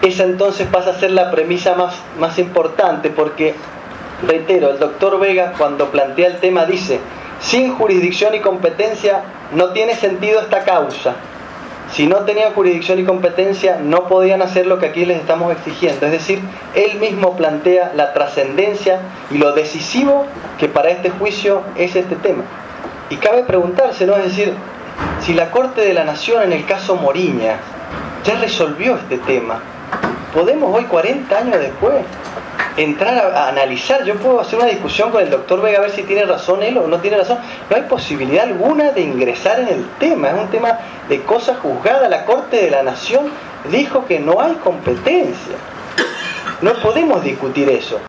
esa entonces pasa a ser la premisa más importante, porque, reitero, el doctor Vega cuando plantea el tema dice: sin jurisdicción y competencia no tiene sentido esta causa. Si no tenían jurisdicción y competencia no podían hacer lo que aquí les estamos exigiendo. Es decir, él mismo plantea la trascendencia y lo decisivo que para este juicio es este tema. Y cabe preguntarse, ¿no? Es decir, si la Corte de la Nación en el caso Moriña ya resolvió este tema, ¿podemos hoy, 40 años después, entrar a analizar? Yo puedo hacer una discusión con el doctor Vega a ver si tiene razón él o no tiene razón. No hay posibilidad alguna de ingresar en el tema. Es un tema de cosa juzgada. La Corte de la Nación dijo que no hay competencia. No podemos discutir eso.